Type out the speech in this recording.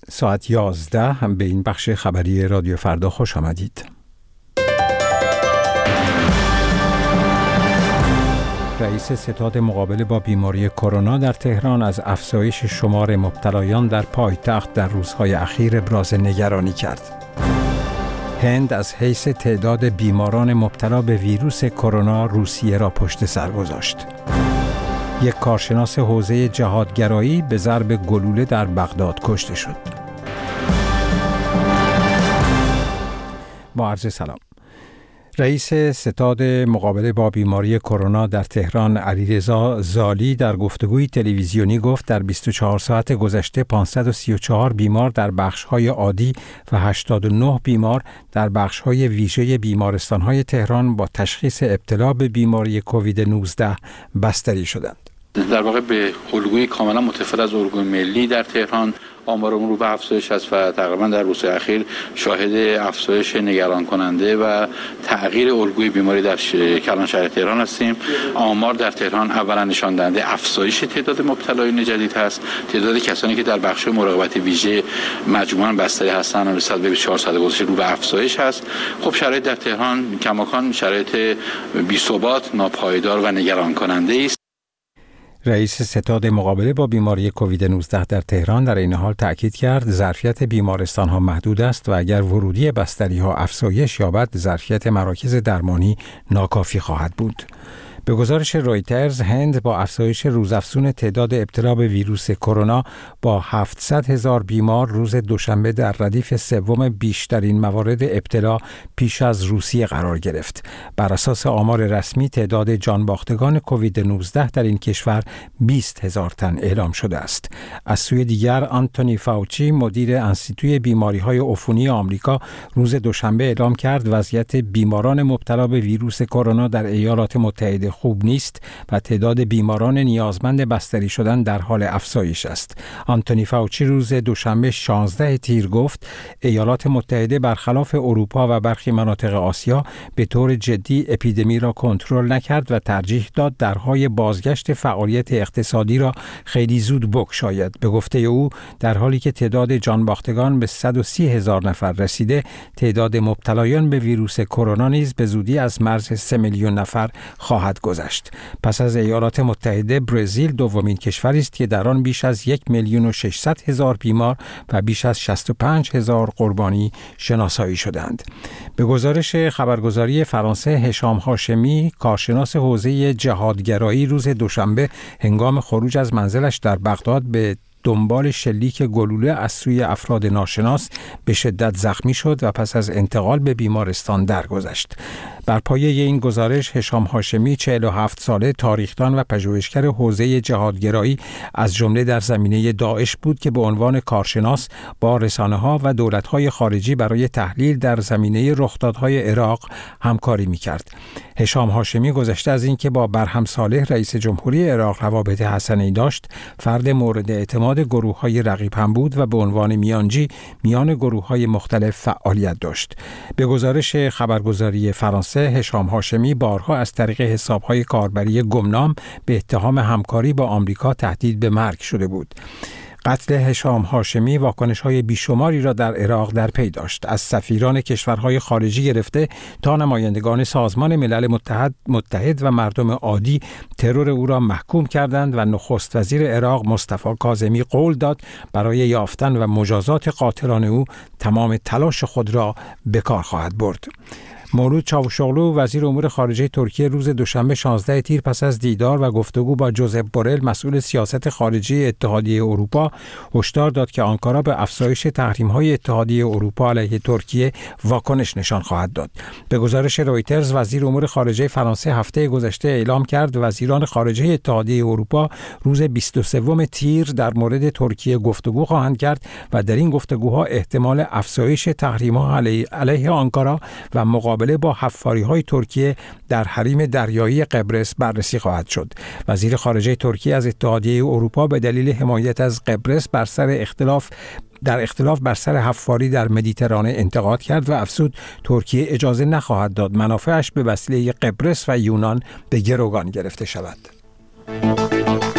ساعت 11 به این بخش خبری رادیو فردا خوش آمدید. رئیس ستاد مقابله با بیماری کرونا در تهران از افزایش شمار مبتلایان در پایتخت در روزهای اخیر ابراز نگرانی کرد. هند از حیث تعداد بیماران مبتلا به ویروس کرونا روسیه را پشت سر گذاشت. یک کارشناس حوزه جهادگرایی به ضرب گلوله در بغداد کشته شد. با عرض سلام. رئیس ستاد مقابله با بیماری کرونا در تهران علیرضا زالی در گفتگوی تلویزیونی گفت در 24 ساعت گذشته 534 بیمار در بخش‌های عادی و 89 بیمار در بخش‌های ویژه بیمارستان‌های تهران با تشخیص ابتلا به بیماری کووید 19 بستری شدند. در واقع به الگوی کاملا متفاوت از الگوی ملی در تهران آمارمون رو به افزایش است و تقریبا در روزهای اخیر شاهد افزایش نگران کننده و تغییر الگوی بیماری در کلان شهر تهران هستیم. آمار در تهران اولا نشان دهنده افزایش تعداد مبتلایان جدید هست. تعداد کسانی که در بخش مراقبت ویژه مجموعاً بستری هستند نسبت به 24 ساعت گذشته رو به افزایش است. خب شرایط در تهران کماکان شرایط بی‌ثبات، ناپایدار و نگران کننده است. رئیس ستاد مقابله با بیماری کووید 19 در تهران در این حال تأکید کرد ظرفیت بیمارستان‌ها محدود است و اگر ورودی بستری‌ها افزایش یابد ظرفیت مراکز درمانی ناکافی خواهد بود. به گزارش رویترز هند با افزایش روزافزون تعداد ابتلا به ویروس کرونا با 700,000 بیمار روز دوشنبه در ردیف سوم بیشترین موارد ابتلا پیش از روسیه قرار گرفت. بر اساس آمار رسمی تعداد جانباختگان کووید 19 در این کشور 20,000 تن اعلام شده است. از سوی دیگر آنتونی فاوچی مدیر انستیتوی بیماری‌های عفونی آمریکا روز دوشنبه اعلام کرد وضعیت بیماران مبتلا به ویروس کرونا در ایالات متحده خوب نیست و تعداد بیماران نیازمند بستری شدن در حال افزایش است. آنتونی فاوچی روز دوشنبه 16 تیر گفت ایالات متحده برخلاف اروپا و برخی مناطق آسیا به طور جدی اپیدمی را کنترل نکرد و ترجیح داد درهای بازگشت فعالیت اقتصادی را خیلی زود بگشاید. به گفته او در حالی که تعداد جانباختگان به 130,000 نفر رسیده، تعداد مبتلایان به ویروس کرونا نیز به زودی از مرز 3 میلیون نفر خواهد گذشت. پس از ایالات متحده برزیل دومین کشوری است که در آن بیش از 1,600,000 بیمار و بیش از 65,000 قربانی شناسایی شدند. به گزارش خبرگزاری فرانسه هشام هاشمی کارشناس حوزه جهادگرایی روز دوشنبه هنگام خروج از منزلش در بغداد به دنبال شلیک گلوله از سوی افراد ناشناس به شدت زخمی شد و پس از انتقال به بیمارستان درگذشت. بر پایه این گزارش هشام هاشمی 47 ساله تاریخدان و پژوهشگر حوزه جهادگرایی از جمله در زمینه داعش بود که به عنوان کارشناس با رسانه‌ها و دولت‌های خارجی برای تحلیل در زمینه رخدادهای عراق همکاری می‌کرد. هشام هاشمی گذشته از اینکه با برهم صالح رئیس جمهوری عراق روابط حسنه‌ای داشت، فرد مورد اعتماد گروه‌های رقیب هم بود و به عنوان میانجی میان گروه‌های مختلف فعالیت داشت. به گزارش خبرگزاری فرانسه هشام هاشمی بارها از طریق حساب‌های کاربری گمنام به اتهام همکاری با آمریکا تهدید به مرگ شده بود. قتل هشام هاشمی واکنش‌های بیشماری را در عراق در پی داشت. از سفیران کشورهای خارجی گرفته تا نمایندگان سازمان ملل متحد و مردم عادی ترور او را محکوم کردند و نخست وزیر عراق مصطفی کاظمی قول داد برای یافتن و مجازات قاتلان او تمام تلاش خود را به کار خواهد برد. مولود چاوشوغلو وزیر امور خارجه ترکیه روز دوشنبه 16 تیر پس از دیدار و گفتگو با جوزپ بورل مسئول سیاست خارجی اتحادیه اروپا هشدار داد که آنکارا به افزایش تحریم‌های اتحادیه اروپا علیه ترکیه واکنش نشان خواهد داد. به گزارش رویترز وزیر امور خارجه فرانسه هفته گذشته اعلام کرد وزیران خارجه اتحادیه اروپا روز 23 تیر در مورد ترکیه گفتگو خواهند کرد و در این گفتگوها احتمال افزایش تحریم‌ها علیه آنکارا و مقابله با حفاری‌های ترکیه در حریم دریایی قبرس بررسی خواهد شد. وزیر خارجه ترکیه از اتحادیه اروپا به دلیل حمایت از قبرس بر سر اختلاف بر سر حفاری در مدیترانه انتقاد کرد و افزود ترکیه اجازه نخواهد داد منافعش به وسیله قبرس و یونان به گروگان گرفته شود.